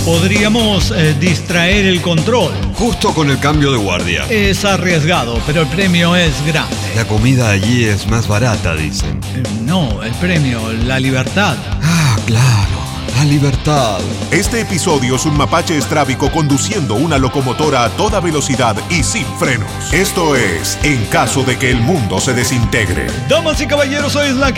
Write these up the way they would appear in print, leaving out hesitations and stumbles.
Podríamos distraer el control. Justo con el cambio de guardia. Es arriesgado, pero el premio es grande. La comida allí es más barata, dicen. No, el premio, la libertad. Ah, claro. La libertad. Este episodio es un mapache estrábico conduciendo una locomotora a toda velocidad y sin frenos. Esto es En caso de que el mundo se desintegre. Damas y caballeros, hoy es la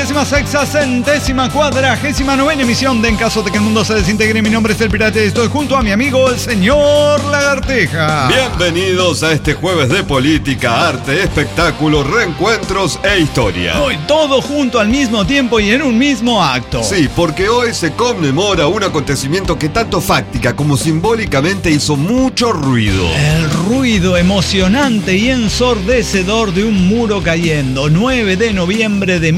5.649ª emisión de En caso de que el mundo se desintegre. Mi nombre es El Pirata y estoy junto a mi amigo el señor Lagartija. Bienvenidos a este jueves de política, arte, espectáculo, reencuentros e historia. Hoy todo junto al mismo tiempo y en un mismo acto. Sí, porque hoy se conmemora un acontecimiento que tanto fáctica como simbólicamente hizo mucho ruido. El ruido emocionante y ensordecedor de un muro cayendo. 9 de noviembre de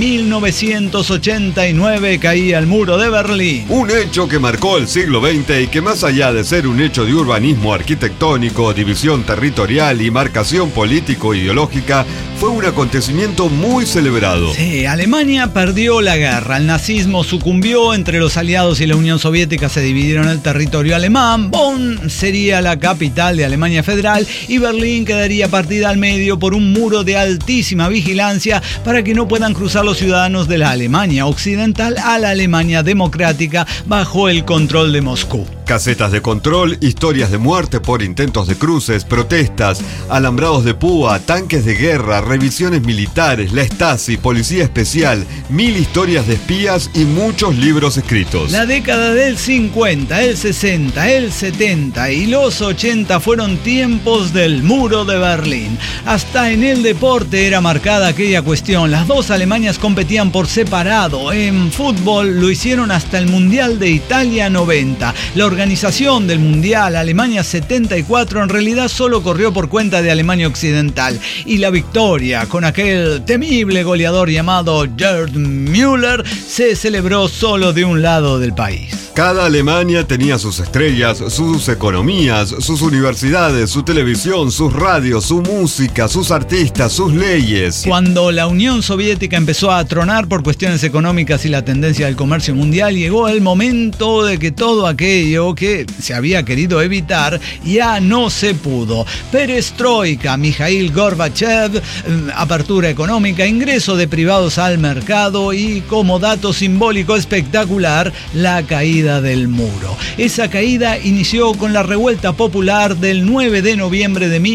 1989 caía el muro de Berlín. Un hecho que marcó el siglo XX y que, más allá de ser un hecho de urbanismo arquitectónico, división territorial y marcación político-ideológica, fue un acontecimiento muy celebrado. Sí, Alemania perdió la guerra, el nazismo sucumbió, entre los aliados y la Unión Soviética se dividieron el territorio alemán. Bonn sería la capital de Alemania Federal y Berlín quedaría partida al medio por un muro de altísima vigilancia para que no puedan cruzar los ciudadanos de la Alemania occidental a la Alemania democrática bajo el control de Moscú. Casetas de control, historias de muerte por intentos de cruces, protestas, alambrados de púa, tanques de guerra, revisiones militares, la Stasi, policía especial, 1000 historias de espías y muchos libros escritos. La década del 50, el 60, el 70 y los 80 fueron tiempos del muro de Berlín. Hasta en el deporte era marcada aquella cuestión. Las dos Alemanias competían por separado. En fútbol lo hicieron hasta el Mundial de Italia 90. La organización del Mundial Alemania 74 en realidad solo corrió por cuenta de Alemania Occidental. Y la victoria con aquel temible goleador llamado Gerd Müller se celebró solo de un lado del país. Cada Alemania tenía sus estrellas, sus economías, sus universidades, su televisión, sus radios, su música, sus artistas, sus leyes. Cuando la Unión Soviética empezó a tronar por cuestiones económicas y la tendencia del comercio mundial, llegó el momento de que todo aquello que se había querido evitar ya no se pudo. Perestroika, Mikhail Gorbachev, apertura económica, ingreso de privados al mercado y, como dato simbólico espectacular, la caída del muro. Esa caída inició con la revuelta popular del 9 de noviembre de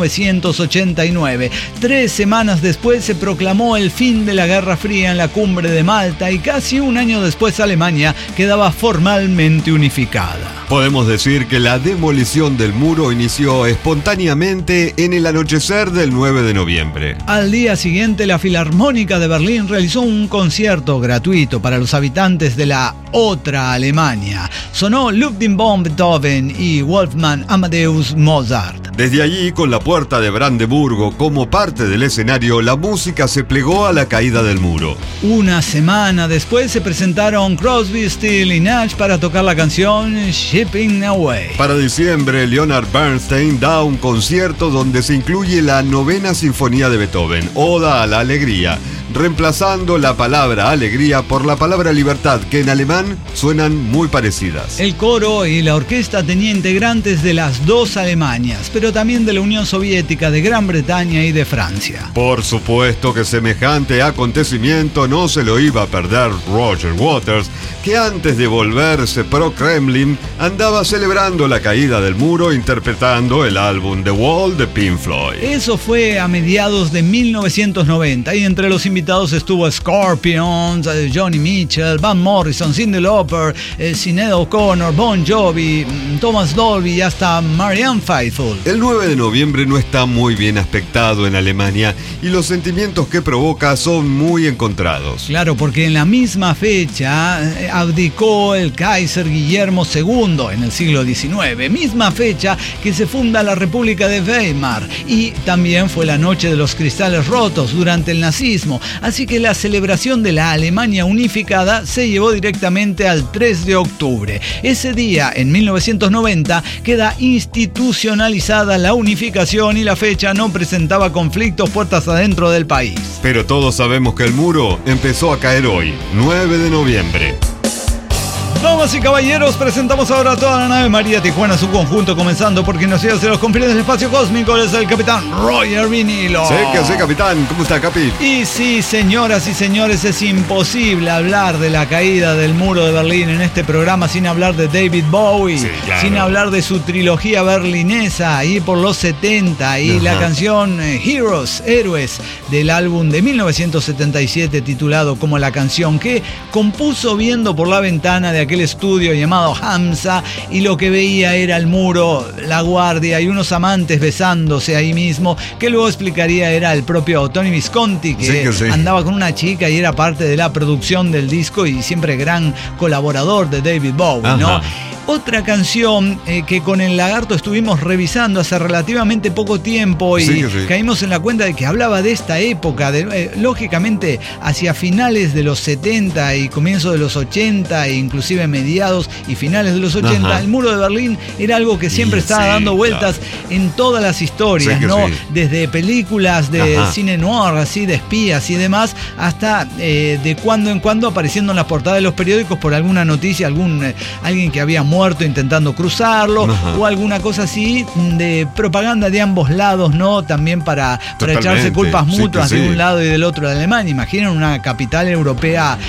1989. 3 semanas después se proclamó el fin de la Guerra Fría en la cumbre de Malta y casi un año después Alemania quedaba formalmente unificada. Podemos decir que la demolición del muro inició espontáneamente en el anochecer del 9 de noviembre. Al día siguiente, la Filarmónica de Berlín realizó un concierto gratuito para los habitantes de la otra Alemania. Sonó Ludwig von Beethoven y Wolfgang Amadeus Mozart. Desde allí, con la puerta de Brandeburgo como parte del escenario, la música se plegó a la caída del muro. Una semana después se presentaron Crosby, Stills y Nash para tocar la canción Shipping Away. Para diciembre, Leonard Bernstein da un concierto donde se incluye la 9ª Sinfonía de Beethoven, Oda a la Alegría, reemplazando la palabra alegría por la palabra libertad, que en alemán suenan muy parecidas. El coro y la orquesta tenía integrantes de las dos Alemanias, pero también de la Unión Soviética, de Gran Bretaña y de Francia. Por supuesto que semejante acontecimiento no se lo iba a perder Roger Waters, que antes de volverse pro-Kremlin andaba celebrando la caída del muro interpretando el álbum The Wall de Pink Floyd. Eso fue a mediados de 1990 y entre los invitados estuvo Scorpions, Johnny Mitchell, Van Morrison, Cyndi Lauper, Sinéad O'Connor, Bon Jovi, Thomas Dolby y hasta Marianne Faithfull. El 9 de noviembre no está muy bien aspectado en Alemania y los sentimientos que provoca son muy encontrados. Claro, porque en la misma fecha abdicó el Kaiser Guillermo II en el siglo XIX, misma fecha que se funda la República de Weimar, y también fue la noche de los cristales rotos durante el nazismo, así que la celebración de la Alemania unificada se llevó directamente al 3 de octubre. Ese día, en 1990, queda institucionalizada la unificación y la fecha no presentaba conflictos puertas adentro del país. Pero todos sabemos que el muro empezó a caer hoy, 9 de noviembre. Damas y caballeros, presentamos ahora a toda la nave María Tijuana, su conjunto, comenzando porque nos lleva hacia los confines del espacio cósmico. Es el capitán Roger Vinilo. Sí, que sí, capitán. ¿Cómo está, Capi? Y sí, señoras y señores, es imposible hablar de la caída del muro de Berlín en este programa sin hablar de David Bowie, sí, claro, sin hablar de su trilogía berlinesa, ahí por los 70, y la canción Heroes, Héroes, del álbum de 1977, titulado como la canción que compuso viendo por la ventana de aquel estudio llamado Hamza, y lo que veía era el muro, la guardia y unos amantes besándose ahí mismo, que luego explicaría era el propio Tony Visconti, que andaba con una chica y era parte de la producción del disco y siempre gran colaborador de David Bowie, ¿no? Otra canción que con el Lagarto estuvimos revisando hace relativamente poco tiempo y caímos en la cuenta de que hablaba de esta época, lógicamente hacia finales de los 70 y comienzos de los 80 e inclusive mediados y finales de los 80, el muro de Berlín era algo que siempre estaba dando vueltas en todas las historias, ¿no? Desde películas de cine noir, así de espías y demás, hasta de cuando en cuando apareciendo en las portadas de los periódicos por alguna noticia, alguien que había muerto intentando cruzarlo o alguna cosa así de propaganda de ambos lados, ¿no? También para echarse culpas mutuas de un lado y del otro de Alemania. Imaginen una capital europea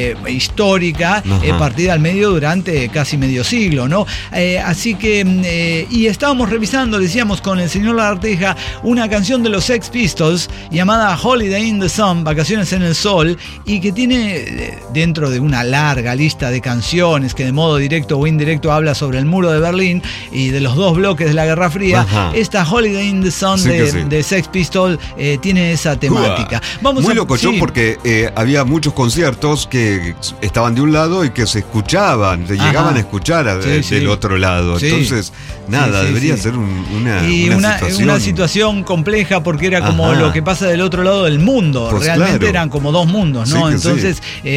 histórica partida al medio durante casi medio siglo, ¿no? Así que y estábamos revisando, decíamos con el señor Lagarteja, una canción de los Sex Pistols llamada Holiday in the Sun, Vacaciones en el Sol, y que tiene dentro de una larga lista de canciones que de modo directo o indirecto habla sobre el muro de Berlín y de los dos bloques de la Guerra Fría. Esta Holiday in the Sun de Sex Pistols tiene esa temática. Muy locochón porque había muchos conciertos que estaban de un lado y que se escuchaban, se llegaban a escuchar del otro lado. Entonces, debería ser una situación compleja porque era como lo que pasa del otro lado del mundo. Pues realmente eran como dos mundos, ¿no? Entonces,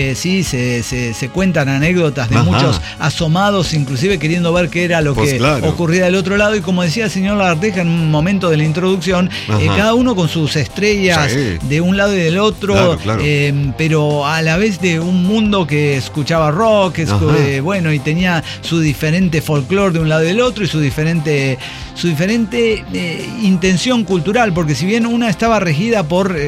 se cuentan anécdotas de muchos asomados, inclusive queriendo ver qué era lo que ocurría del otro lado, y como decía el señor Lagarteja en un momento de la introducción, cada uno con sus estrellas de un lado y del otro, pero a la vez de un mundo que escuchaba rock, y tenía su diferente folclore de un lado y del otro y su diferente intención cultural, porque si bien una estaba regida por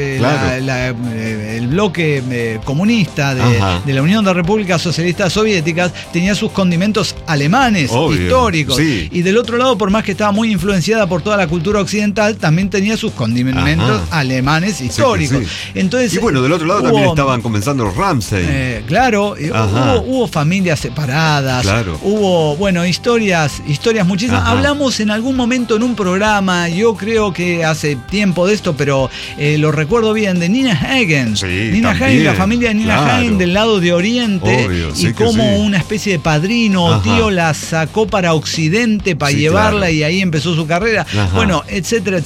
el bloque comunista de la Unión de Repúblicas Socialistas Soviéticas, tenía sus condimentos alemanes históricos, y del otro lado, por más que estaba muy influenciada por toda la cultura occidental, también tenía sus condimentos alemanes históricos. Entonces, y bueno, del otro lado también estaban comenzando los Rammstein. Hubo familias separadas, hubo historias muchísimas. Hablamos en algún momento en un programa, yo creo que hace tiempo de esto, pero lo recuerdo bien, de Nina Hagen. Nina Hagen, la familia de Nina Hagen del lado de Oriente, y cómo una especie de padrino, tío, la sacó para Occidente para llevarla, y ahí empezó su carrera. Bueno, etcétera.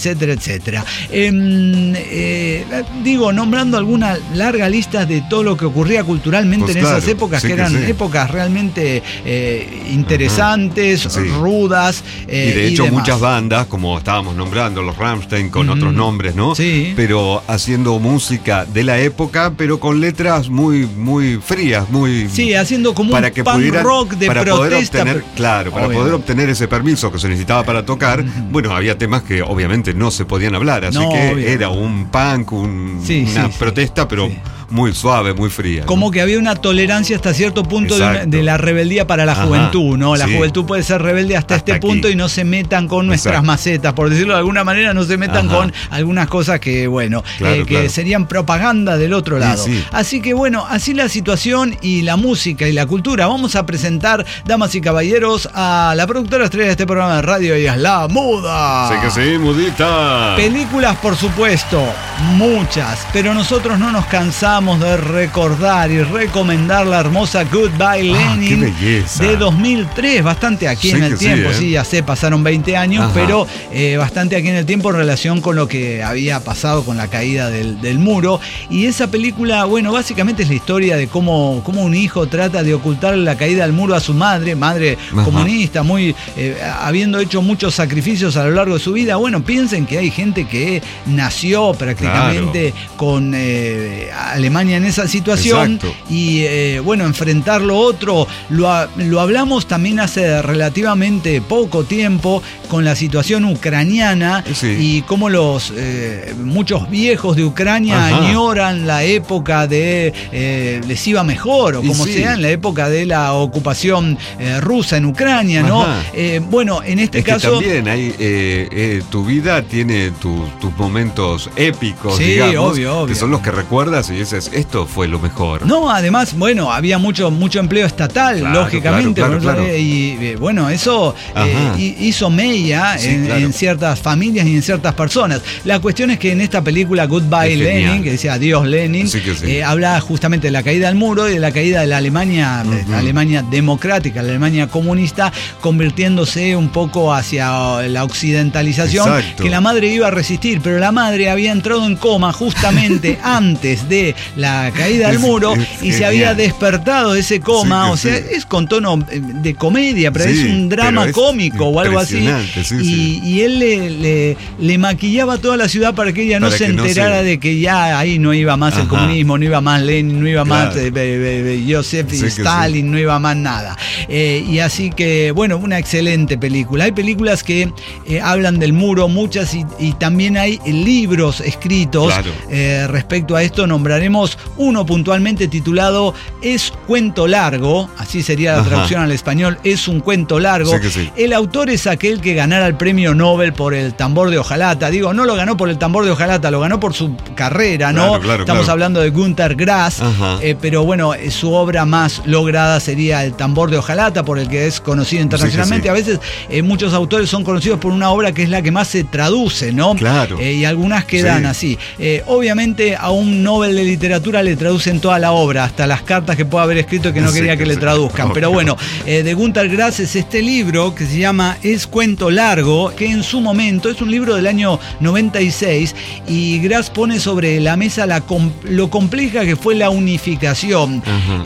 Nombrando alguna larga lista de todo lo que ocurría culturalmente en esas épocas, que eran épocas realmente interesantes, rudas. Y de hecho muchas bandas, como estábamos nombrando, los Rammstein con otros nombres, ¿no? Pero haciendo música de la época, pero con letras muy, muy frías, muy... haciendo como un punk rock de protesta. Para poder obtener ese permiso que se necesitaba para tocar, bueno, había temas que obviamente no se podían hablar, así que era un punk, una protesta, pero muy suave, muy fría. Como que había una tolerancia hasta cierto punto de la rebeldía para la juventud, ¿no? La juventud puede ser rebelde hasta este punto y no se metan con nuestras macetas, por decirlo de alguna manera, no se metan con algunas cosas que, que serían propaganda del otro lado. Así que, así la situación y la música y la cultura. Vamos a presentar, damas y caballeros, a la productora estrella de este programa de radio, ella es La Muda. Sí que sí, Mudita. Películas, por supuesto, muchas, pero nosotros no nos cansamos de recordar y recomendar la hermosa Goodbye Lenin de 2003, bastante aquí en el tiempo, ya sé, pasaron 20 años, pero bastante aquí en el tiempo en relación con lo que había pasado con la caída del muro. Y esa película, básicamente es la historia de cómo un hijo trata de ocultar la caída del muro a su madre comunista, muy habiendo hecho muchos sacrificios a lo largo de su vida. Piensen que hay gente que nació prácticamente con Alemania Alemania en esa situación. Exacto. Y bueno, enfrentar lo otro, lo hablamos también hace relativamente poco tiempo con la situación ucraniana, sí. y cómo muchos viejos de Ucrania añoran la época de les iba mejor, o como sea, en la época de la ocupación rusa en Ucrania, ¿no? Bueno, en este caso... Que también hay, tu vida tiene tus momentos épicos, sí, digamos, obvio. que son los que recuerdas y dices, esto fue lo mejor. No, además, bueno, había mucho empleo estatal, claro, lógicamente, claro. Y bueno, eso hizo mella en ciertas familias y en ciertas personas. La cuestión es que en esta película Goodbye Lenin, que decía Adiós Lenin, habla justamente de la caída del muro y de la caída de la Alemania, la Alemania democrática, la Alemania comunista, convirtiéndose un poco hacia la occidentalización. Exacto. Que la madre iba a resistir, pero la madre había entrado en coma justamente antes de la caída del muro y se había despertado de ese coma, o sea, es con tono de comedia, pero es un drama cómico o algo así. Y él le maquillaba toda la ciudad para que ella no se enterara de que ya ahí no iba más el comunismo, no iba más Lenin, no iba más Joseph Stalin, no iba más nada. Y así que, bueno, una excelente película. Hay películas que hablan del muro, muchas, y también hay libros escritos respecto a esto. Nombraremos uno puntualmente titulado Es cuento largo, así sería la traducción al español, es un cuento largo. El autor es aquel que ganara el premio Nobel por El tambor de hojalata. Digo, no lo ganó por El tambor de hojalata, lo ganó por su carrera, ¿no? Estamos hablando de Günter Grass, pero bueno, su obra más lograda sería El tambor de hojalata, por el que es conocido internacionalmente. A veces muchos autores son conocidos por una obra que es la que más se traduce, ¿no? Y algunas quedan así. Obviamente a un Nobel de literatura le traducen toda la obra, hasta las cartas que puede haber escrito que no quería que le traduzcan. Pero bueno, de Günter Grass es este libro que se llama Es cuento largo, que en su momento es un libro del año 96, y Grass pone sobre la mesa lo compleja que fue la unificación.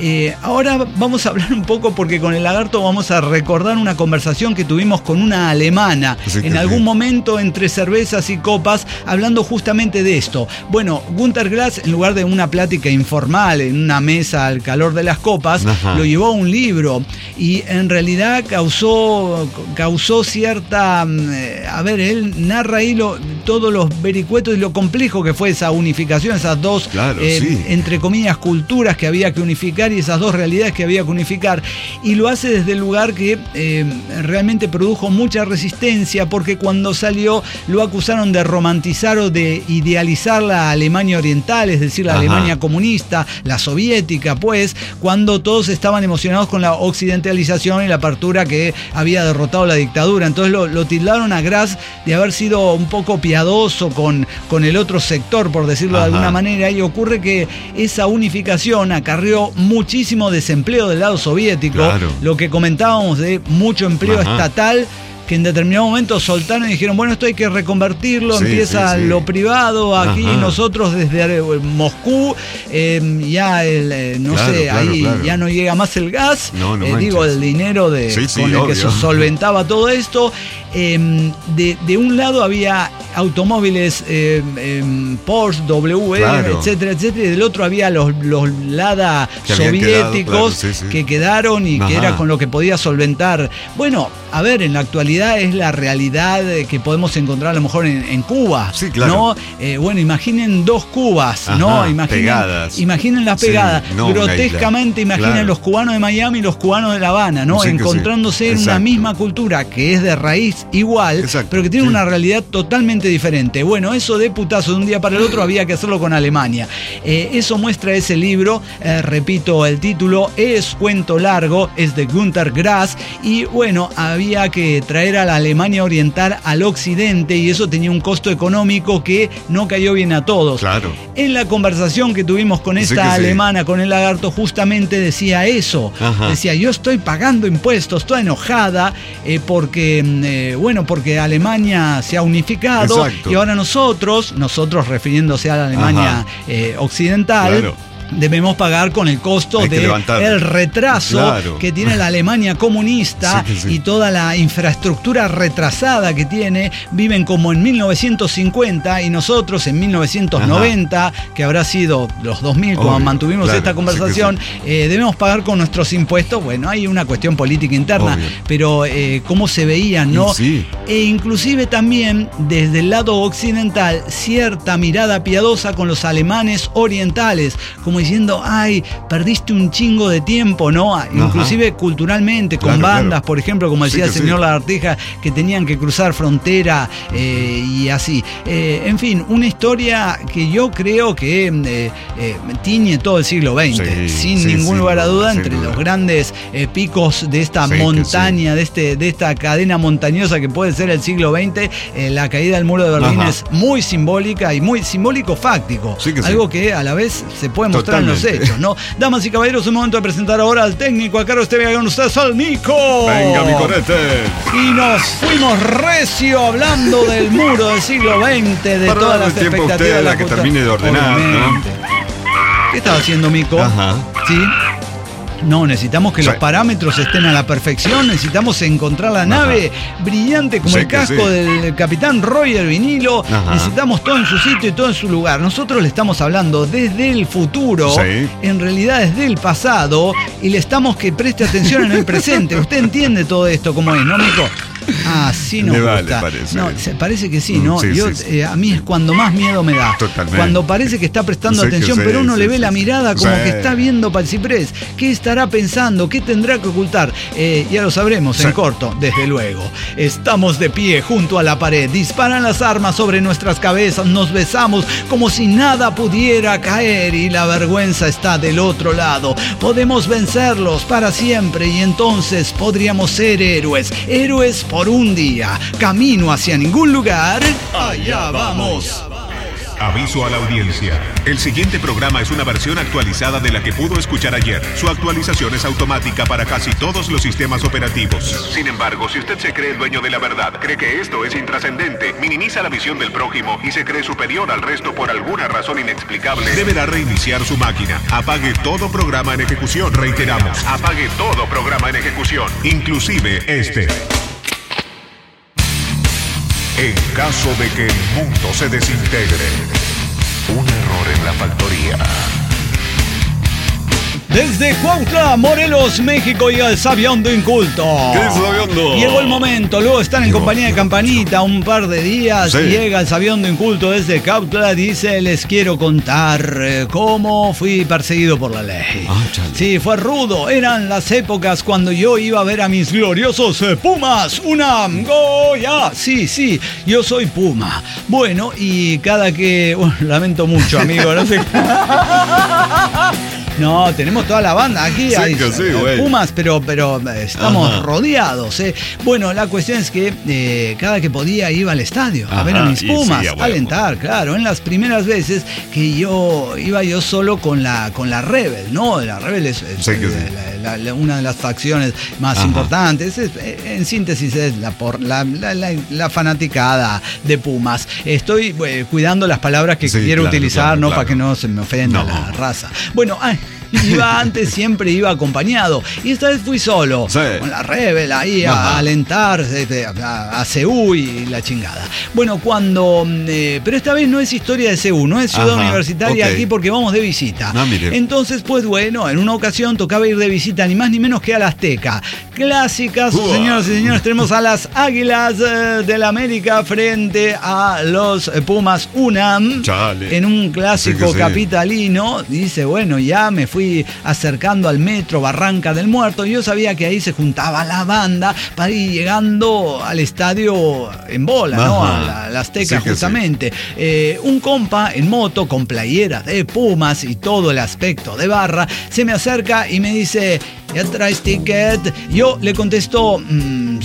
Ahora vamos a hablar un poco, porque con el Lagarto vamos a recordar una conversación que tuvimos con una alemana en algún momento entre cervezas y copas, hablando justamente de esto. Bueno, Günter Grass, en lugar de una plática informal en una mesa al calor de las copas, lo llevó a un libro, y en realidad causó cierta... a ver, él narra ahí todos los vericuetos y lo complejo que fue esa unificación, esas dos, entre comillas, culturas que había que unificar, y esas dos realidades que había que unificar, y lo hace desde el lugar que realmente produjo mucha resistencia, porque cuando salió lo acusaron de romantizar o de idealizar la Alemania oriental, es decir, la Alemania comunista, la soviética, pues, cuando todos estaban emocionados con la occidentalización y la apertura que había derrotado la dictadura. Entonces lo tildaron a Grass de haber sido un poco piadoso con el otro sector, por decirlo de alguna manera, y ocurre que esa unificación acarreó muchísimo desempleo del lado soviético, lo que comentábamos de mucho empleo estatal, que en determinado momento soltaron y dijeron, bueno, esto hay que reconvertirlo, empieza lo privado, aquí nosotros desde Moscú, ya ya no llega más el gas, el dinero con el que se solventaba todo esto. De un lado había automóviles Porsche, WR, etcétera, etcétera, y del otro había los Lada soviéticos que quedaron y que era con lo que podía solventar. Bueno, a ver, en la actualidad es la realidad que podemos encontrar a lo mejor en Cuba, ¿no? Bueno, imaginen dos Cubas, ¿no? Imaginen las pegadas. Grotescamente imaginen los cubanos de Miami y los cubanos de La Habana, ¿no? Encontrándose en una misma cultura que es de raíz igual, pero que tiene una realidad totalmente diferente. Bueno, eso de putazo de un día para el otro había que hacerlo con Alemania. Eso muestra ese libro, repito el título, es cuento largo, es de Günter Grass, y bueno, había que traer a la Alemania oriental al occidente, y eso tenía un costo económico que no cayó bien a todos. En la conversación que tuvimos con esta alemana, con el Lagarto, justamente decía eso. Decía, yo estoy pagando impuestos, estoy enojada porque Alemania se ha unificado, y ahora nosotros refiriéndose a la Alemania occidental, debemos pagar con el costo del retraso que tiene la Alemania comunista y toda la infraestructura retrasada que tiene. Viven como en 1950 y nosotros en 1990, que habrá sido los 2000 cuando mantuvimos esta conversación, debemos pagar con nuestros impuestos. Bueno, hay una cuestión política interna, pero cómo se veían, ¿no? E inclusive también desde el lado occidental cierta mirada piadosa con los alemanes orientales, como diciendo, ay, perdiste un chingo de tiempo, ¿no? Inclusive culturalmente, con bandas, por ejemplo, como decía el señor Lagartija, que tenían que cruzar frontera y así. En fin, una historia que yo creo que tiñe todo el siglo XX, sin ningún lugar a duda, entre los grandes picos de esta montaña, de esta cadena montañosa que puede ser el siglo XX. La caída del muro de Berlín es muy simbólica y muy simbólico-fáctico, algo que a la vez se puede mostrar en los hechos, ¿no? Damas y caballeros, es momento de presentar ahora al técnico, a Carlos Estevia, con ustedes al Nico. Venga, mi corete. Y nos fuimos recio hablando del muro del siglo XX, de para todas las expectativas de la que termine de ordenar, ¿no? ¿Qué estaba haciendo, Mico? ¿Sí? No, necesitamos que los parámetros estén a la perfección, necesitamos encontrar la nave brillante como el casco del capitán Roger Vinilo, necesitamos todo en su sitio y todo en su lugar. Nosotros le estamos hablando desde el futuro, en realidad desde el pasado, y le estamos que preste atención en el presente. Usted entiende todo esto como es, ¿no, Mico? Ah, sí nos gusta. Parece. No, parece que sí, ¿no? A mí es cuando más miedo me da. Totalmente. Cuando parece que está prestando atención, pero uno le ve la mirada como que está viendo para el ciprés. ¿Qué estará pensando? ¿Qué tendrá que ocultar? Ya lo sabremos en corto, desde luego. Estamos de pie junto a la pared. Disparan las armas sobre nuestras cabezas. Nos besamos como si nada pudiera caer y la vergüenza está del otro lado. Podemos vencerlos para siempre y entonces podríamos ser héroes. Héroes por un día, camino hacia ningún lugar, allá vamos. Aviso a la audiencia. El siguiente programa es una versión actualizada de la que pudo escuchar ayer. Su actualización es automática para casi todos los sistemas operativos. Sin embargo, si usted se cree el dueño de la verdad, cree que esto es intrascendente, minimiza la visión del prójimo y se cree superior al resto por alguna razón inexplicable, deberá reiniciar su máquina. Apague todo programa en ejecución. Reiteramos, apague todo programa en ejecución, inclusive este. En caso de que el mundo se desintegre, un error en la factoría. Desde Cuautla, Morelos, México, llega el Sabiondo Inculto. ¿Qué es Sabiondo? Llegó el momento, luego están en compañía de Campanita un par de días. Llega el Sabiondo Inculto desde Cuautla. Dice, les quiero contar cómo fui perseguido por la ley. Sí, fue rudo. Eran las épocas cuando yo iba a ver a mis gloriosos Pumas. UNAM, Goya. Sí, yo soy Puma. Bueno, y cada que... Bueno, lamento mucho, amigo, no sé... No, tenemos toda la banda aquí, hay Pumas, pero estamos rodeados. Bueno, la cuestión es que cada que podía iba al estadio a ver a mis Pumas, a alentar, claro. En las primeras veces que iba yo solo con la Rebel, ¿no? La Rebel es una de las facciones más importantes. En síntesis es la fanaticada de Pumas. Estoy cuidando las palabras que quiero utilizar, ¿no? Para que no se me ofenda la raza. Bueno, antes siempre iba acompañado y esta vez fui solo con la Rebel ahí a alentar a CU y la chingada. Bueno, pero esta vez no es historia de CU, no es Ciudad Universitaria aquí porque vamos de visita. Entonces, pues bueno, en una ocasión tocaba ir de visita ni más ni menos que a la Azteca. Clásicas, señoras y señores, tenemos a las Águilas del América frente a los Pumas UNAM en un clásico capitalino. Dice, bueno, ya me fui acercando al metro Barranca del Muerto y yo sabía que ahí se juntaba la banda para ir llegando al estadio en bola, ¿no? A la Azteca, justamente. Un compa en moto con playera de Pumas y todo el aspecto de barra se me acerca y me dice, ¿ya traes ticket? Yo le contesto,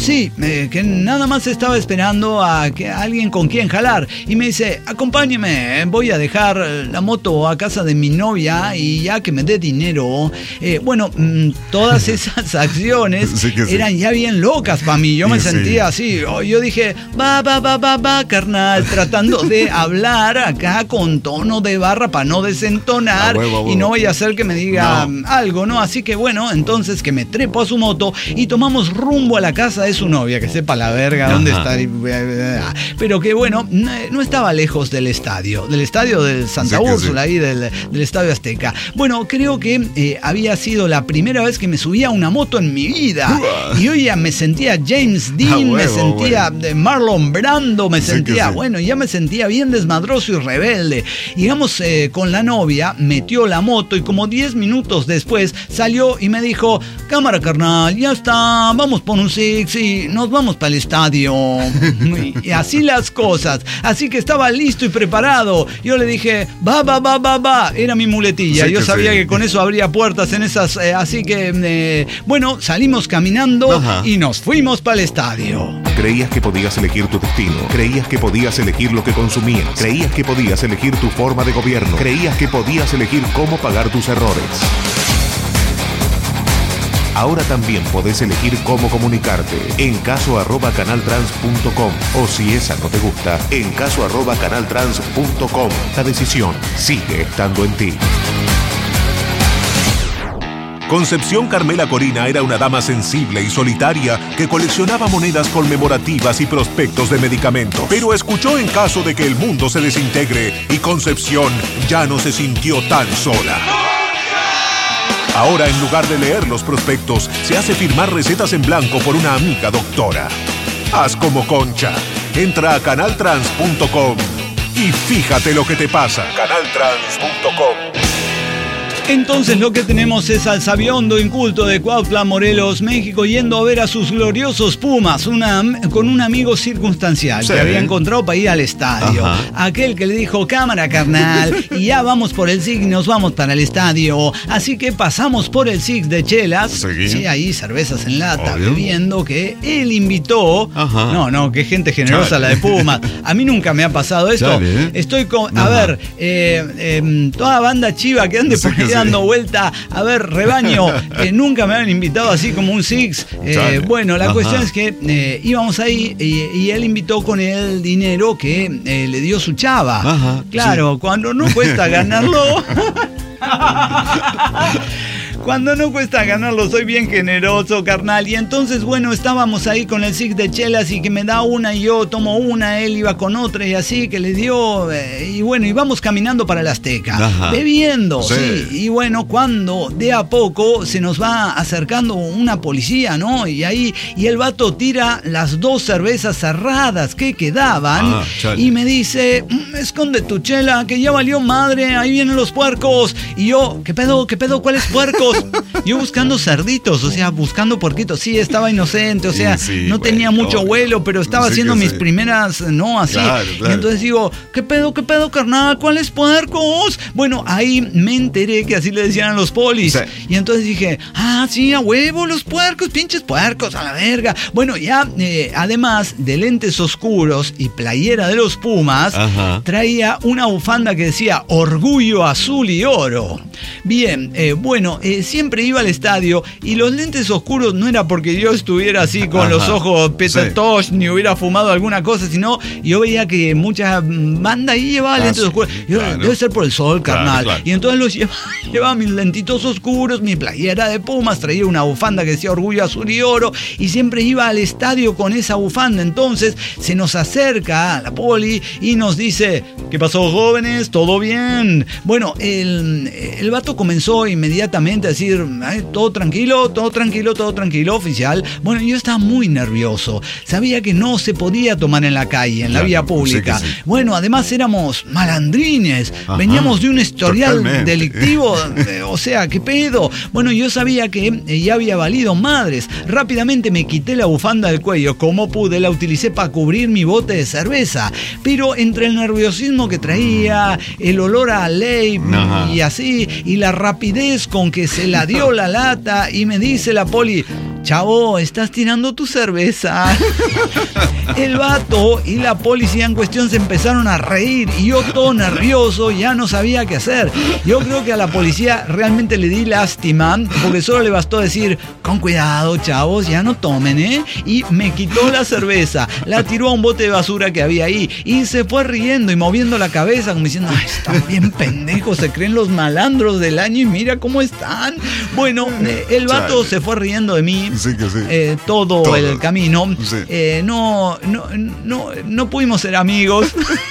sí, que nada más estaba esperando a alguien con quien jalar. Y me dice, acompáñeme, voy a dejar la moto a casa de mi novia y ya que me dé dinero. Bueno, todas esas acciones sí, eran ya bien locas para mí. Yo me sentía así. Yo dije, va, carnal, tratando de hablar acá con tono de barra para no desentonar y no vaya a ser que me diga algo, ¿no? Así que bueno, entonces que me trepo a su moto y tomamos rumbo a la casa de su novia, que sepa la verga dónde está. Pero que bueno, no estaba lejos del estadio del Santa Úrsula, ahí del Estadio Azteca. Bueno, creo que había sido la primera vez que me subía a una moto en mi vida. Y yo ya me sentía James Dean, me sentía Marlon Brando, me sentía, ya me sentía bien desmadroso y rebelde. Llegamos con la novia, metió la moto y como 10 minutos después salió y me dijo, cámara carnal, ya está, vamos por un Six y nos vamos para el estadio. Y así las cosas. Así que estaba listo y preparado. Yo le dije, va. Era mi muletilla. Yo sabía que con eso abría puertas en esas. Así que, salimos caminando y nos fuimos para el estadio. Creías que podías elegir tu destino. Creías que podías elegir lo que consumías. Creías que podías elegir tu forma de gobierno. Creías que podías elegir cómo pagar tus errores. Ahora también podés elegir cómo comunicarte. En caso@canaltrans.com o si esa no te gusta, en caso@canaltrans.com. La decisión sigue estando en ti. Concepción Carmela Corina era una dama sensible y solitaria que coleccionaba monedas conmemorativas y prospectos de medicamentos. Pero escuchó en caso de que el mundo se desintegre y Concepción ya no se sintió tan sola. Ahora, en lugar de leer los prospectos, se hace firmar recetas en blanco por una amiga doctora. Haz como Concha. Entra a canaltrans.com y fíjate lo que te pasa. Canaltrans.com. Entonces lo que tenemos es al sabiondo inculto de Cuautla, Morelos, México, yendo a ver a sus gloriosos Pumas, con un amigo circunstancial que había encontrado para ir al estadio. Aquel que le dijo, cámara carnal, y ya vamos por el SIG y nos vamos para el estadio. Así que pasamos por el SIG de chelas, sí, ahí cervezas en lata, bebiendo, que él invitó. No, qué gente generosa la de Pumas. A mí nunca me ha pasado esto. Estoy con, toda banda chiva que ande por ahí dando vuelta, a ver, rebaño, nunca me habían invitado así como un Six. La cuestión es que íbamos ahí y él invitó con el dinero que le dio su chava. Claro, cuando no cuesta ganarlo. Cuando no cuesta ganarlo, soy bien generoso, carnal. Y entonces, estábamos ahí con el Six de chelas y que me da una y yo tomo una, él iba con otra y así, que le dio. Y vamos caminando para el Azteca, bebiendo, sí. Y cuando de a poco se nos va acercando una policía, ¿no? Y el vato tira las 2 cervezas cerradas que quedaban y me dice, esconde tu chela, que ya valió madre, ahí vienen los puercos. Y yo, ¿qué pedo? ¿Cuáles puercos? Yo buscando cerditos, buscando puerquitos. Sí, estaba inocente, no tenía mucho vuelo, pero estaba haciendo mis primeras, así. Claro. Y entonces digo, ¿qué pedo, carnal? ¿Cuáles puercos? Ahí me enteré que así le decían a los polis. Y entonces dije, sí, a huevo, los puercos, pinches puercos, a la verga. Además de lentes oscuros y playera de los Pumas, traía una bufanda que decía Orgullo Azul y Oro. Bien, siempre iba al estadio y los lentes oscuros no era porque yo estuviera así con los ojos petatosh ni hubiera fumado alguna cosa, sino yo veía que mucha banda ahí llevaba lentes oscuros. Debe ser por el sol, carnal. Claro. Y entonces los llevaba mis lentitos oscuros, mi playera de Pumas, traía una bufanda que decía Orgullo Azul y Oro y siempre iba al estadio con esa bufanda. Entonces se nos acerca a la poli y nos dice, ¿qué pasó, jóvenes? ¿Todo bien? El vato comenzó inmediatamente a decir, todo tranquilo, oficial. Yo estaba muy nervioso. Sabía que no se podía tomar en la calle, en la vía pública. Sí. Además éramos malandrines. Veníamos de un historial delictivo. ¿Qué pedo? Yo sabía que ya había valido madres. Rápidamente me quité la bufanda del cuello. Como pude, la utilicé para cubrir mi bote de cerveza. Pero entre el nerviosismo que traía, el olor a ley y así, y la rapidez con que se la dio la lata, y me dice la poli, chavo, estás tirando tu cerveza. El vato y la policía en cuestión se empezaron a reír y yo todo nervioso ya no sabía qué hacer. Yo creo que a la policía realmente le di lástima porque solo le bastó decir, con cuidado chavos, ya no tomen, y me quitó la cerveza, la tiró a un bote de basura que había ahí y se fue riendo y moviendo la cabeza como diciendo, ay, están bien pendejos, se creen los malandros del año y mira cómo están. Bueno, el vato se fue riendo de mí. Sí que sí. Todo el camino. Sí. No pudimos ser amigos.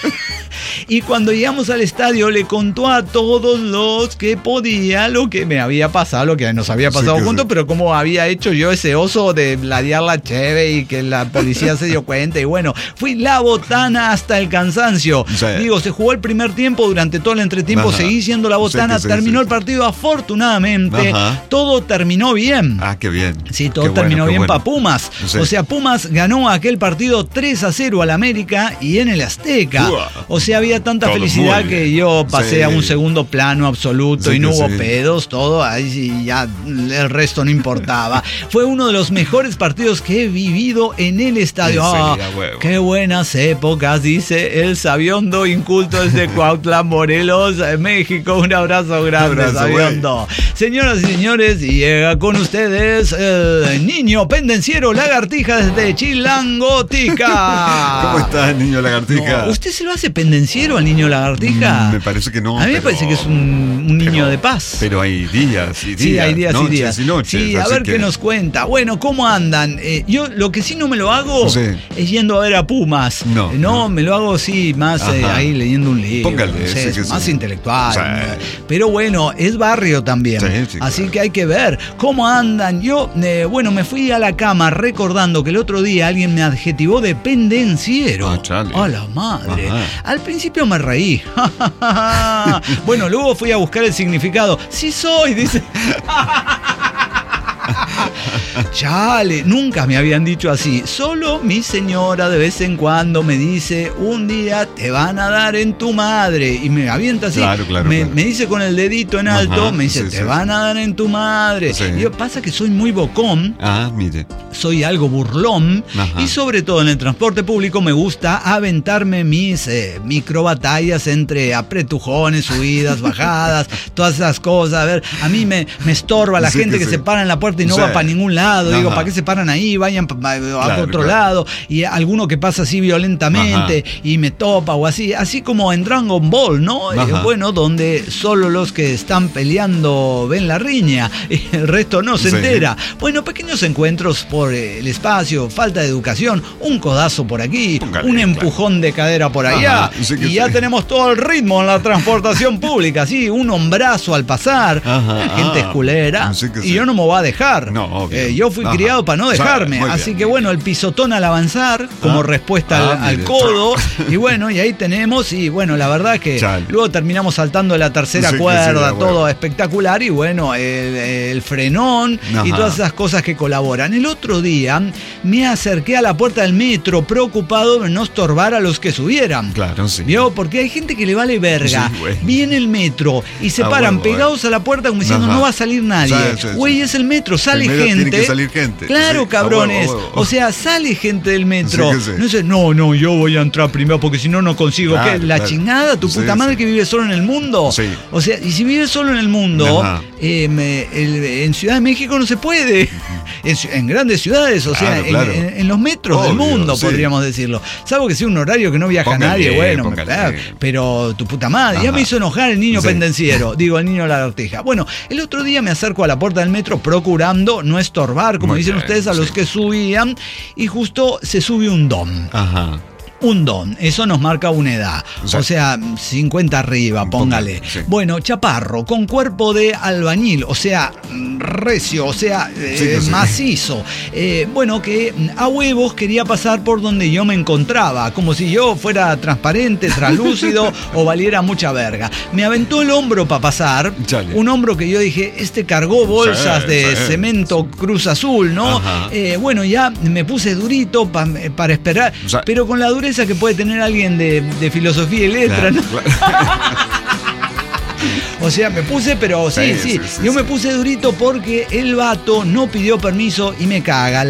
Y cuando llegamos al estadio le contó a todos los que podía lo que me había pasado, lo que nos había pasado sí, juntos, sí. pero cómo había hecho yo ese oso de ladear la cheve y que la policía se dio cuenta. Y bueno, fui la botana hasta el cansancio. Sí. Digo, se jugó el primer tiempo, durante todo el entretiempo seguí siendo la botana, Sí, terminó el partido afortunadamente, todo terminó bien. Ah, qué bien. Sí, todo Qué bueno, terminó qué bien bueno. para Pumas. Sí. O sea, Pumas ganó aquel partido 3-0 al América y en el Azteca. Uah. O sea, había tanta Todo felicidad muy que bien. yo pasé Sí. a un segundo plano absoluto Sí y no que hubo sí. pedos, todo, ahí sí, ya el resto no importaba. Fue uno de los mejores partidos que he vivido en el estadio. Sí, a huevo. Qué buenas épocas, dice el sabiondo inculto desde Cuautla, Morelos, México. Un abrazo grande, Abrazo, sabiondo. Señoras y señores, llega con ustedes el niño pendenciero lagartija desde Chilangotica. ¿Cómo estás, niño lagartija? No, ¿usted se lo hace pendenciero al niño lagartija? Me parece que no. A mí me pero- parece que es un niño pero- de paz. Pero hay días y días. Sí, hay días noches y días. y noches. Sí, a así ver que- qué nos cuenta. Bueno, ¿cómo andan? Yo lo que sí no me lo hago Sí. es yendo a ver a Pumas. No. Me lo hago sí más Ajá. ahí leyendo un libro. Póngale, no sé, sí que más sí. intelectual. Sí. Pero bueno, es barrio también. Sí, sí, Así claro. que hay que ver cómo andan. Yo, me fui a la cama recordando que el otro día alguien me adjetivó de pendenciero. Ah, chale. A la madre. Ajá. Al principio me reí. Bueno, luego fui a buscar el significado. Sí soy, dice. Chale, nunca me habían dicho así. Solo mi señora de vez en cuando me dice, un día te van a dar en tu madre. Y me avienta así. Claro, claro, me claro. dice con el dedito en alto, Ajá, me dice, sí, te sí, van a dar en tu madre. Sí. Y yo, pasa que soy muy bocón. Ah, mire. Soy algo burlón. Ajá. Y sobre todo en el transporte público me gusta aventarme mis microbatallas entre apretujones, subidas, bajadas, todas esas cosas. A ver, a mí me estorba la Sí, gente que que sí. se para en la puerta y no Sí. va para ningún lado. Digo, Ajá. ¿para qué se paran ahí? Vayan a Claro, otro claro. lado. Y alguno que pasa así violentamente y me topa o así. Así como en Dragon Ball, ¿no? Ajá. Bueno, donde solo los que están peleando ven la riña y el resto no se Sí. entera. Bueno, pequeños encuentros por el espacio, falta de educación, un codazo por aquí, Póngale, un claro. empujón de cadera por allá, Ajá, sí que y ya sí. tenemos todo el ritmo en la transportación pública, sí, un hombrazo al pasar. Ajá, La gente es culera sí que y sí. yo no me voy a dejar. No, obvio. Yo fui Ajá. criado para no O sea, dejarme, muy así bien. que bueno, el pisotón al avanzar como respuesta al mire. codo, y bueno, y ahí tenemos, y bueno, la verdad que Chale. luego terminamos saltando de la tercera Sí que sí, cuerda, la todo huevo. espectacular, y bueno, el frenón y Ajá. todas esas cosas que colaboran. El otro día me acerqué a la puerta del metro preocupado de no estorbar a los que subieran. Claro, sí. ¿Vio? Porque hay gente que le vale verga. Sí, güey. Viene el metro y se Ah, paran huevo, pegados a la puerta como diciendo Ajá. no va a salir nadie. Sí, sí, sí. Güey, es el metro, sale Primero gente. tiene que salir gente. Claro, Sí, cabrones. a huevo. O sea, sale gente del metro. Sí que sí. No sé, no, yo voy a entrar primero porque si no, no consigo. Claro, ¿Qué? La claro. chingada, tu Sí, puta madre sí. que vive solo en el mundo. Sí. O sea, y si vives solo en el mundo, Ajá. en Ciudad de México no se puede. En grandes ciudades, o sea, Claro, claro. en los metros del Obvio, mundo, sí. podríamos decirlo. Salvo que sea un horario que no viaja Póngale, nadie, bueno, póngale. pero tu puta madre, ya Ajá. me hizo enojar el niño Sí. pendenciero, digo, el niño lagartija. Bueno, el otro día me acerco a la puerta del metro procurando no estorbar, como Muy dicen bien, ustedes, a los sí. que subían, y justo se sube un don. Ajá. Un don, eso nos marca una edad. Sí. O sea, 50 arriba, póngale. Sí. Bueno, chaparro, con cuerpo de albañil, o sea, recio, o sea, que sí. macizo. Bueno, que a huevos quería pasar por donde yo me encontraba, como si yo fuera transparente, translúcido o valiera mucha verga. Me aventó el hombro para pasar, Chale. un hombro que yo dije, este cargó bolsas Sí, de sí. cemento Cruz Azul, ¿no? Ajá. Bueno, ya me puse durito para esperar, O sea, pero con la dureza que puede tener alguien de filosofía y letra, Claro, ¿no? claro. O sea, me puse, pero sí. Yo me puse durito porque el vato no pidió permiso y me caga.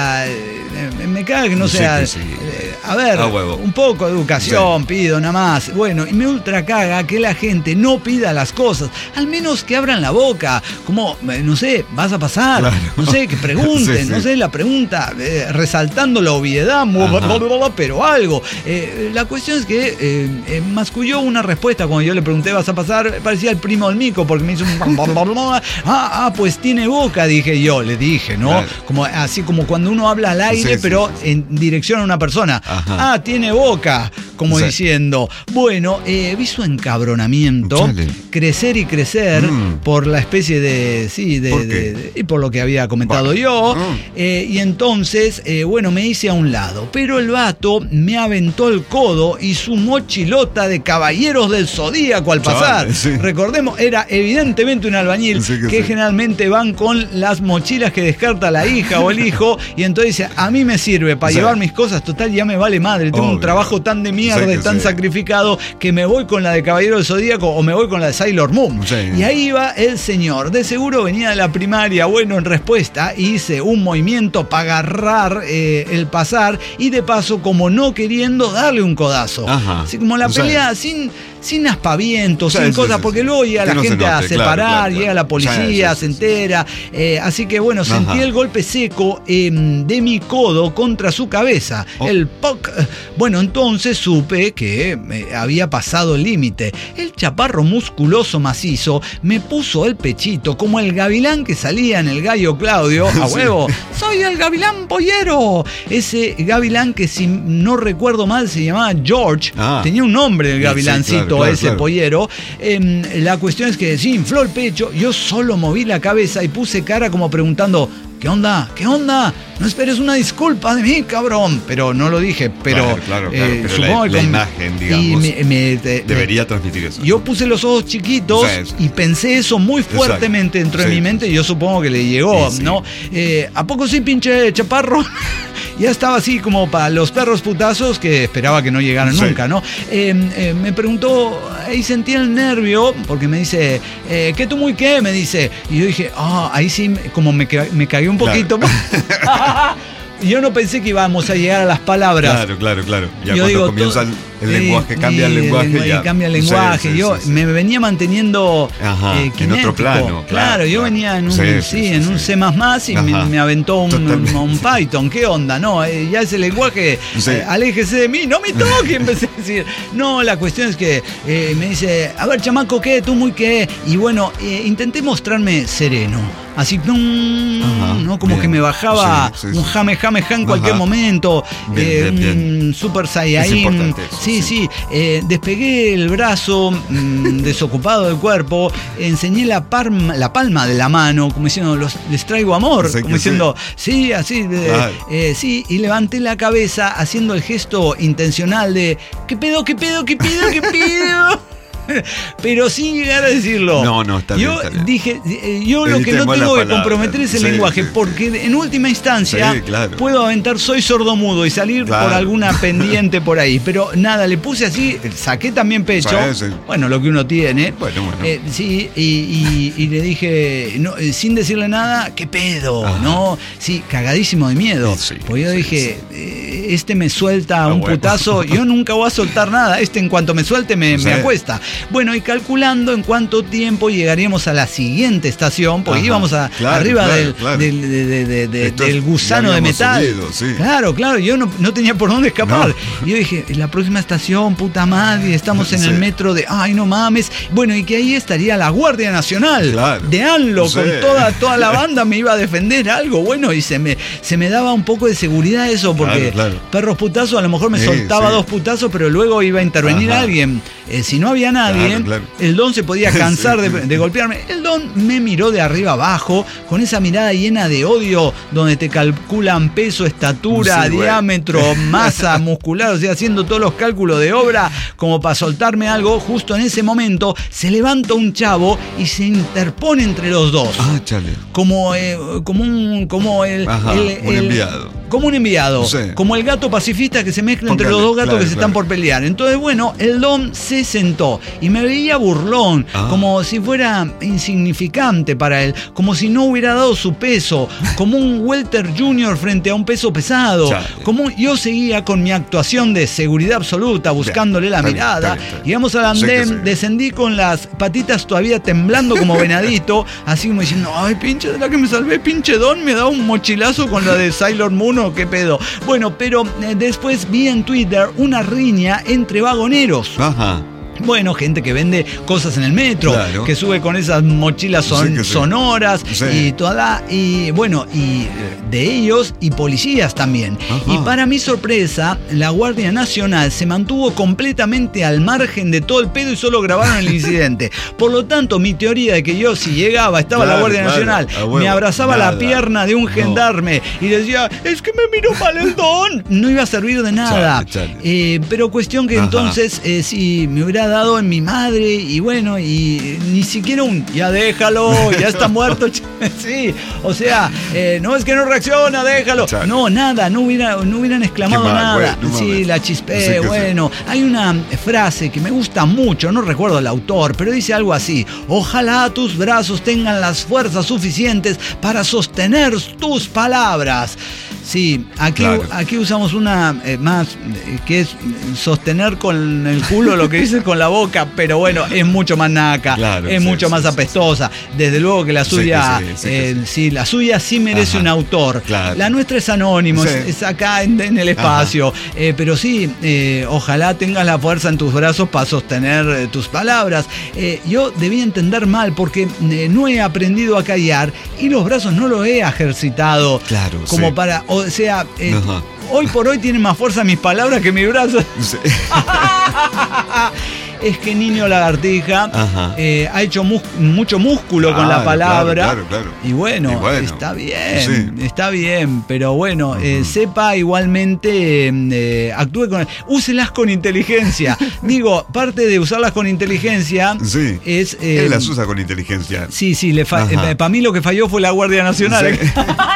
Me caga que no sea... A ver, un poco de educación pido nada más. Bueno, y me ultra caga que la gente no pida las cosas. Al menos que abran la boca. Como, no sé, vas a pasar. Claro. No sé, que pregunten. No sé, la pregunta, resaltando la obviedad, pero algo. La cuestión es que masculló una respuesta cuando yo le pregunté, ¿vas a pasar? Parecía el primo del Mico, porque me hizo un... pues tiene boca, dije yo. Le dije, ¿no? Claro. Como, así como cuando uno habla al aire, pero en dirección a una persona. Ajá. Tiene boca, como diciendo. Bueno, vi su encabronamiento crecer y crecer por la especie de... y por lo que había comentado yo. Y entonces, bueno, me hice a un lado. Pero el vato me aventó el codo y su mochilota de caballeros del Zodíaco al pasar. Recordemos, era evidentemente un albañil que generalmente van con las mochilas que descarta la hija o el hijo. Y entonces dice, a mí me sirve para llevar mis cosas, total, ya me vale madre, tengo un trabajo tan de mierda y tan sacrificado que me voy con la de Caballero del Zodíaco o me voy con la de Sailor Moon. Y ahí va el señor, de seguro venía de la primaria. Bueno, en respuesta hice un movimiento para agarrar el pasar y de paso, como no queriendo, darle un codazo. Así como la pelea sin aspavientos, sin cosas, porque luego llega la gente a separar, llega la policía, se entera. Así que bueno, sentí el golpe seco de mi codo contra su cabeza. El POC. Bueno, entonces supe que había pasado el límite. El chaparro musculoso macizo me puso el pechito como el gavilán que salía en el Gallo Claudio. A huevo, soy el gavilán pollero. Ese gavilán que, si no recuerdo mal, se llamaba George. Tenía un nombre el gavilancito, ese pollero. La cuestión es que infló el pecho. Yo solo moví la cabeza y puse cara como preguntando, ¿qué onda? ¿Qué onda? No esperes una disculpa de mí, cabrón. Pero no lo dije, pero... Claro, pero supongo la imagen, digamos, debería transmitir eso. Yo puse los ojos chiquitos y pensé eso muy fuertemente dentro de mi mente, y yo supongo que le llegó, ¿no? ¿A poco sí, pinche chaparro? Ya estaba así como para los perros putazos que esperaba que no llegaran nunca, ¿no? Me preguntó, ahí sentí el nervio, porque me dice, ¿qué tú muy qué? Me dice. Y yo dije, ahí sí, como me cagué un poquito. Yo no pensé que íbamos a llegar a las palabras. Claro. Ya yo cuando comienza el lenguaje, cambia el lenguaje. Cambia el lenguaje. Yo me venía manteniendo en otro plano. Claro, yo venía en un C++ y me aventó un Python. ¿Qué onda? No, ya ese lenguaje, aléjese de mí, no me toque, empecé a decir. No, la cuestión es que me dice, a ver, chamaco, ¿qué? ¿Tú muy qué? Y bueno, intenté mostrarme sereno. Así, ¿no? Como que me bajaba un jame en cualquier momento. Bien. Super Saiyajin. Sí. Despegué el brazo desocupado del cuerpo. Enseñé la palma de la mano, como diciendo, les traigo amor. Como diciendo, sí, así. Y levanté la cabeza haciendo el gesto intencional de ¿qué pedo? Pero sin llegar a decirlo. No, está bien. Yo dije, yo lo que no tengo que comprometer es el lenguaje, porque en última instancia puedo aventar soy sordomudo y salir por alguna pendiente por ahí. Pero nada, le puse así, saqué también pecho. Bueno, lo que uno tiene. Bueno. Y le dije, sin decirle nada, ¿qué pedo? ¿No? Sí, cagadísimo de miedo. Pues yo dije, este me suelta un putazo, yo nunca voy a soltar nada. En cuanto me suelte, me acuesta. Bueno, y calculando en cuánto tiempo llegaríamos a la siguiente estación, porque íbamos arriba del gusano de metal. Subido, Claro, yo no tenía por dónde escapar. Y yo dije, la próxima estación, puta madre, estamos en el metro de, ay, no mames. Bueno, y que ahí estaría la Guardia Nacional de ANLO, con toda la banda me iba a defender algo. Bueno, y se me daba un poco de seguridad eso, porque perros putazos, a lo mejor me soltaba 2 putazos, pero luego iba a intervenir alguien. Si no había nadie, el don se podía cansar de golpearme. El don me miró de arriba abajo con esa mirada llena de odio, donde te calculan peso, estatura, diámetro, masa muscular, o sea, haciendo todos los cálculos de obra como para soltarme algo. Justo en ese momento se levanta un chavo y se interpone entre los dos. Chale. Como un enviado. como un enviado, Sí. como el gato pacifista que se mezcla entre Póngale, los dos gatos claro, que se están por pelear. Entonces, bueno, el don se sentó y me veía burlón, como si fuera insignificante para él, como si no hubiera dado su peso, como un welter junior frente a un peso pesado. Yo seguía con mi actuación de seguridad absoluta, buscándole la mirada. Llegamos al andén, descendí con las patitas todavía temblando como venadito, así como diciendo, ay, pinche de la que me salvé, pinche don, me da un mochilazo con la de Sailor Moon o qué pedo. Bueno, pero después vi en Twitter una riña entre vagoneros. Ajá. Bueno, gente que vende cosas en el metro, claro, que sube con esas mochilas sonoras y toda, y bueno, y de ellos y policías también. Ajá. Y para mi sorpresa, la Guardia Nacional se mantuvo completamente al margen de todo el pedo y solo grabaron el incidente. Por lo tanto, mi teoría de que yo si llegaba, estaba la Guardia Nacional, me abrazaba la pierna de un gendarme y decía, es que me miró mal el don, no iba a servir de nada. Pero cuestión que entonces, si me hubiera dado en mi madre y bueno, y ni siquiera ya déjalo, ya está muerto. Sí, o sea, no es que no reacciona, déjalo. No, nada, no hubieran exclamado nada. Sí, la chispé, bueno. Hay una frase que me gusta mucho, no recuerdo el autor, pero dice algo así: ojalá tus brazos tengan las fuerzas suficientes para sostener tus palabras. Sí, aquí usamos una más que es sostener con el culo lo que dices con la boca, pero bueno, es mucho más naca, es mucho más apestosa. Desde luego que la suya, la suya sí merece un autor. La nuestra es anónimo, es acá en el espacio, pero sí, ojalá tengas la fuerza en tus brazos para sostener tus palabras. Yo debí entender mal porque no he aprendido a callar y los brazos no los he ejercitado como para... O sea, hoy por hoy tienen más fuerza mis palabras que mis brazos. Sí. Es que Niño Lagartija ha hecho mucho músculo con la palabra. Claro. Y bueno, está bien, pero bueno, sepa igualmente, actúe úselas con inteligencia. Digo, parte de usarlas con inteligencia es... él las usa con inteligencia. Sí, para mí lo que falló fue la Guardia Nacional. Sí.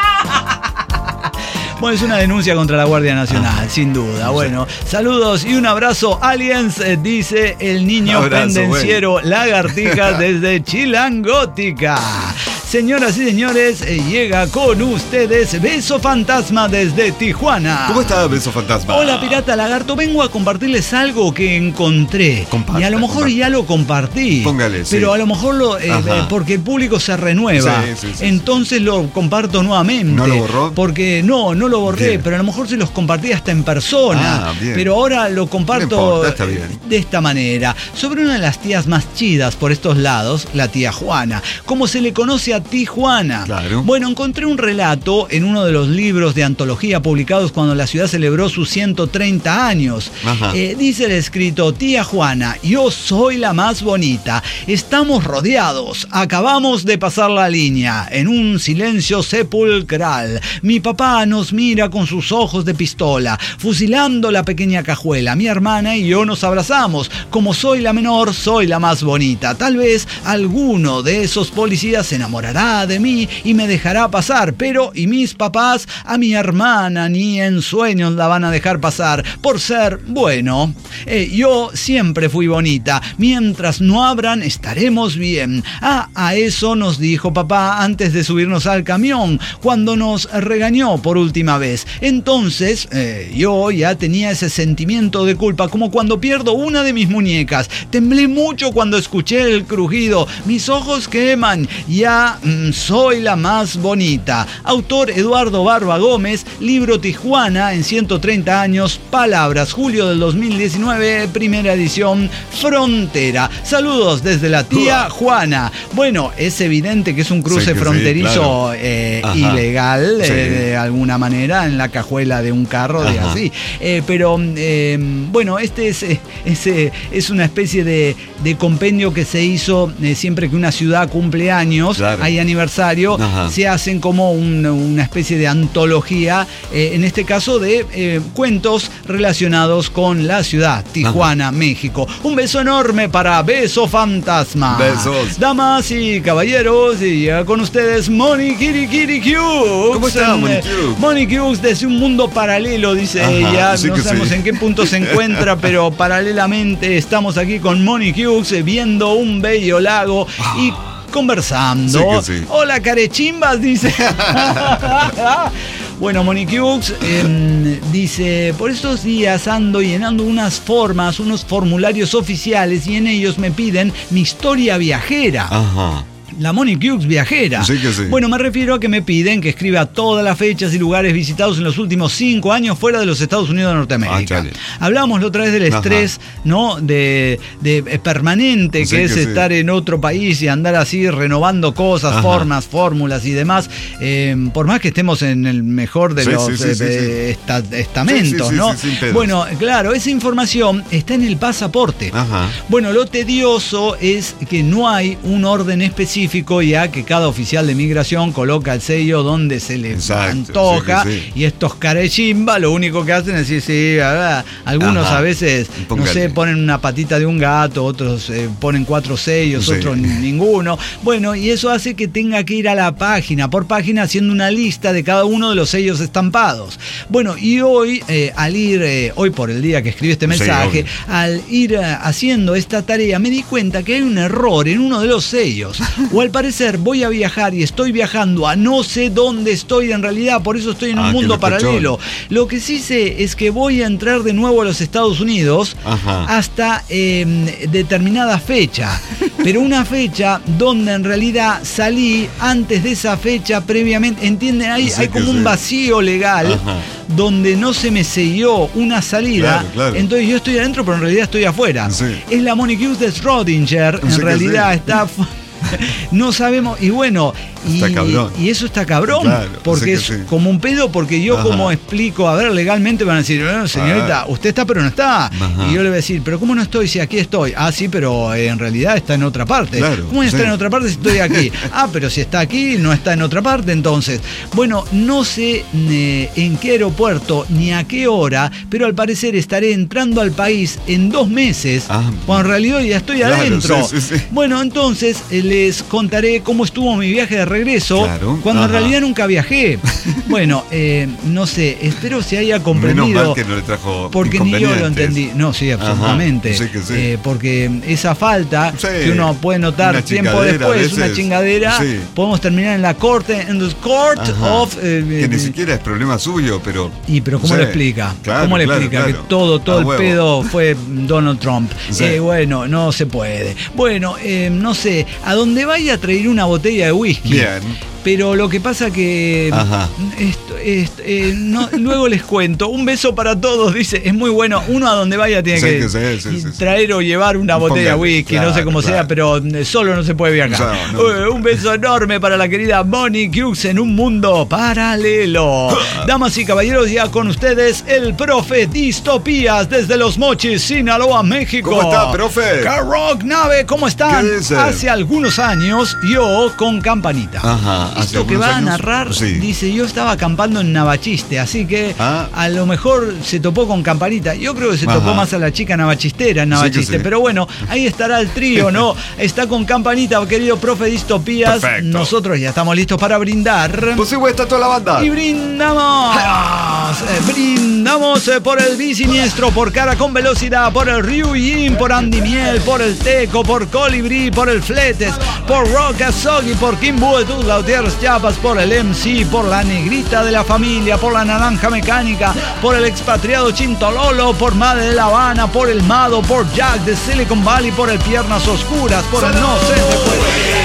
Bueno, es una denuncia contra la Guardia Nacional, sin duda. Bueno, saludos y un abrazo, aliens, dice el niño pendenciero Lagartija desde Chilangótica. Señoras y señores, llega con ustedes Beso Fantasma desde Tijuana. ¿Cómo está Beso Fantasma? Hola, Pirata Lagarto. Vengo a compartirles algo que encontré. Y a lo mejor ya lo compartí. Póngale, pero a lo mejor porque el público se renueva. Entonces lo comparto nuevamente. ¿No lo borró? Porque no lo borré, pero a lo mejor se los compartí hasta en persona. Pero ahora lo comparto de esta manera. Sobre una de las tías más chidas por estos lados, la tía Juana. Como se le conoce a Tijuana. Bueno, encontré un relato en uno de los libros de antología publicados cuando la ciudad celebró sus 130 años. Dice el escrito: tía Juana, yo soy la más bonita. Estamos rodeados. Acabamos de pasar la línea en un silencio sepulcral. Mi papá nos mira con sus ojos de pistola, fusilando la pequeña cajuela. Mi hermana y yo nos abrazamos. Como soy la menor, soy la más bonita. Tal vez alguno de esos policías se enamorará de mí y me dejará pasar, pero ¿y mis papás? A mi hermana ni en sueños la van a dejar pasar por ser bueno. Yo siempre fui bonita. Mientras no abran, estaremos bien. A eso nos dijo papá antes de subirnos al camión, cuando nos regañó por última vez. Entonces, yo ya tenía ese sentimiento de culpa, como cuando pierdo una de mis muñecas. Temblé mucho cuando escuché el crujido. Mis ojos queman. Ya soy la más bonita. Autor Eduardo Barba Gómez, libro Tijuana en 130 años, palabras, julio del 2019, primera edición, Frontera. Saludos desde la tía Juana. Bueno, es evidente que es un cruce fronterizo ilegal, de alguna manera, en la cajuela de un carro, de así. Pero bueno, este es una especie de compendio que se hizo siempre que una ciudad cumple años. hay aniversario, se hacen como una especie de antología, en este caso de cuentos relacionados con la ciudad, Tijuana, México. Un beso enorme para Beso Fantasma. Besos. Damas y caballeros, y con ustedes Monique Hughes. ¿Cómo está, Monique Hughes? Monique Hughes desde un mundo paralelo, dice ella. No sabemos en qué punto se encuentra, pero paralelamente estamos aquí con Monique Hughes viendo un bello lago y conversando. Sí. Hola, carechimbas, dice. Bueno, Monique Hughes dice: por estos días ando llenando unos formularios oficiales y en ellos me piden mi historia viajera. La Monique Hughes viajera. Sí. Bueno, me refiero a que me piden que escriba todas las fechas y lugares visitados en los últimos 5 años fuera de los Estados Unidos de Norteamérica. Hablábamos la otra vez del estrés, ¿no? De permanente que es estar en otro país y andar así renovando cosas, formas, fórmulas y demás. Por más que estemos en el mejor de los estamentos, ¿no? Bueno, claro, esa información está en el pasaporte. Bueno, lo tedioso es que no hay un orden específico, ya que cada oficial de migración coloca el sello donde se le antoja, y estos carechimba lo único que hacen es decir, algunos a veces, no sé, ponen una patita de un gato, otros ponen 4 sellos, otros ninguno. Bueno, y eso hace que tenga que ir a la página por página haciendo una lista de cada uno de los sellos estampados. Bueno, y hoy, hoy por el día que escribí este mensaje, al ir haciendo esta tarea, me di cuenta que hay un error en uno de los sellos. O al parecer voy a viajar y estoy viajando a no sé dónde estoy en realidad, por eso estoy en un mundo paralelo. Lo que sí sé es que voy a entrar de nuevo a los Estados Unidos hasta determinada fecha, pero una fecha donde en realidad salí antes de esa fecha previamente, ¿entienden? Hay como un vacío legal donde no se me selló una salida, entonces yo estoy adentro pero en realidad estoy afuera. Es la Monique Hughes de Schrödinger, en realidad está... No sabemos, y bueno, y eso está cabrón, porque es como un pedo, porque yo como explico, a ver, legalmente van a decir, señorita, usted está pero no está, y yo le voy a decir, pero ¿cómo no estoy si aquí estoy? Sí, pero en realidad está en otra parte. ¿Cómo está en otra parte si estoy aquí? Pero si está aquí, no está en otra parte, entonces. Bueno, no sé en qué aeropuerto ni a qué hora, pero al parecer estaré entrando al país en 2 meses, cuando en realidad ya estoy adentro. Bueno, entonces les contaré cómo estuvo mi viaje de regreso, cuando en realidad nunca viajé. Bueno, no sé, espero se haya comprendido. Menos mal que no le trajo porque ni yo lo entendí. No, sí, absolutamente. Porque esa falta que uno puede notar tiempo después, una chingadera, podemos terminar en la corte, en the court of... que ni siquiera es problema suyo, pero... pero ¿cómo le explica? ¿Cómo le explica que todo el pedo fue Donald Trump? Bueno, no se puede. Bueno, no sé, a donde vaya a traer una botella de whisky. Bien. Pero lo que pasa que luego les cuento. Un beso para todos, dice. Es muy bueno. Uno a donde vaya tiene que traer o llevar una botella de whisky, no sé cómo sea, pero solo no se puede viajar. Un beso enorme para la querida Monique Hughes en un mundo paralelo. Damas y caballeros, ya con ustedes el profe Distopías desde Los Mochis, Sinaloa, México. ¿Cómo está, profe? K-Rock Nave, ¿cómo están? Hace algunos años yo con Campanita. Esto que va a narrar, dice, yo estaba acampando en Navachiste, así que a lo mejor se topó con Campanita. Yo creo que se topó más a la chica navachistera en Navachiste, pero bueno, ahí estará el trío, ¿no? Está con Campanita, querido profe Distopías. Perfecto. Nosotros ya estamos listos para brindar. Pues sí, está toda la banda. Y brindamos. Brindamos por el Bisiniestro, por Cara con Velocidad, por el Ryujin, por Andy Miel, por el Teco, por Colibrí, por el Fletes, por Rock Azogi, por Kimbo de Tus Lautieros Chiapas, por el MC, por la Negrita de la Familia, por la Naranja Mecánica, por el expatriado Chintololo, por Madre de La Habana, por el Mado, por Jack de Silicon Valley, por el Piernas Oscuras, por el No Se Te Puede.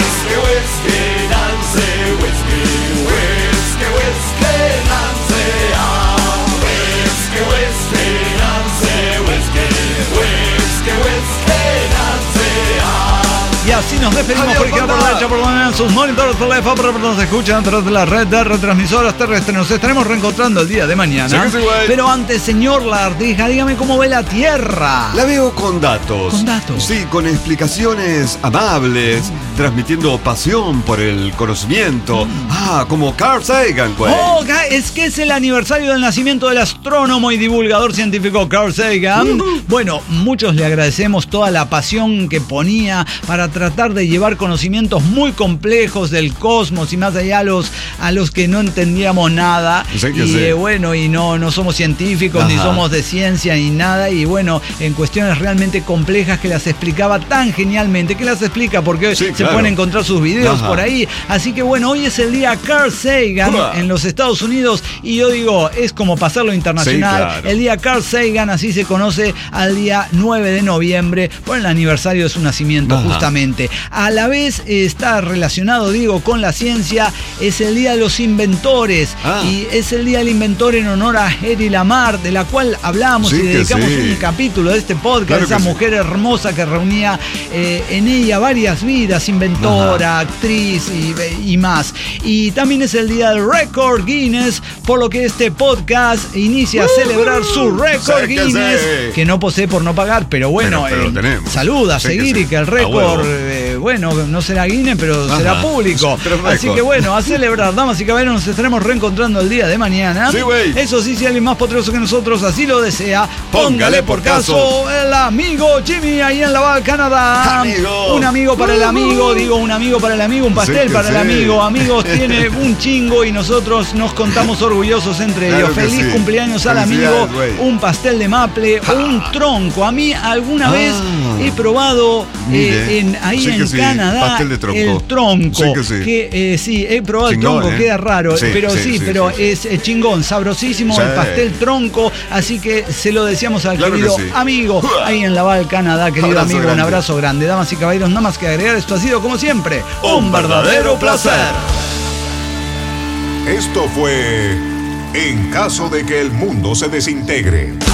Y así nos nos despedimos. Adiós, Por izquierda, por banda. derecha, por donde en sus monitores, teléfono, pero nos escuchan a través de la red de retransmisoras terrestres. Nos estaremos reencontrando el día de mañana. Sí, que sí, güey. Pero antes, señor Lardija, dígame cómo ve la Tierra. La veo con datos. ¿Con datos? Sí, con explicaciones amables, transmitiendo pasión por el conocimiento. Como Carl Sagan, güey. Oh, es que es el aniversario del nacimiento del astrónomo y divulgador científico Carl Sagan. Bueno, muchos le agradecemos toda la pasión que ponía para tratar de llevar conocimientos muy complejos del cosmos y más allá a los que no entendíamos nada. Sí que y sí. bueno, y no somos científicos, ni Ajá. somos de ciencia, ni nada. Y bueno, en cuestiones realmente complejas que las explicaba tan genialmente, que las explica porque Sí, se claro. pueden encontrar sus videos Ajá. por ahí. Así que bueno, hoy es el día Carl Sagan Uah. en los Estados Unidos y yo digo, es como pasarlo internacional. Sí, claro. El día Carl Sagan, así se conoce al día 9 de noviembre por el aniversario de su nacimiento. Ajá. Justamente. A la vez está relacionado, digo, con la ciencia, es el día de los inventores y es el día del inventor en honor a Hedy Lamarr, de la cual hablamos Sí, y que dedicamos sí. un capítulo de este podcast, Claro esa que sí. mujer hermosa que reunía en ella varias vidas, inventora, actriz y más. Y también es el día del récord Guinness, por lo que este podcast inicia a celebrar su récord Sí que Guinness, sí. que no posee por no pagar, pero bueno, Pero lo tenemos. saluda, Sí que seguir sí. y que el A récord, huevo. bueno, no será Guinness, pero Ajá. será público. Pero récord. Así que bueno, a celebrar, damas y caballeros, nos estaremos reencontrando el día de mañana. Sí, güey. Eso sí, si alguien más poderoso que nosotros así lo desea, Póngale por caso. el amigo Jimmy ahí en Laval, Canadá. Amigo. Un amigo para el amigo, digo un amigo para el amigo, un pastel Sí que para el sí. amigo. Amigos, tiene un chingo y nosotros nos contamos orgullosos entre Claro ellos. que Feliz sí. cumpleaños al amigo, Felicidades, güey. un pastel de maple o un tronco. A mí alguna vez he probado Mire. ahí Sí que en sí, Canadá pastel de tronco. el tronco. Sí que sí. Sí, he probado Chingón, el tronco, queda raro, Sí, pero sí, sí, pero sí. es chingón, sabrosísimo Sí. el pastel tronco, así que se lo deseamos al Claro que querido sí. amigo ahí en Laval, Canadá, querido Abrazo amigo, un grande. abrazo grande. Damas y caballeros, nada más que agregar, esto ha sido como siempre un verdadero placer. Esto fue En caso de que el mundo se desintegre.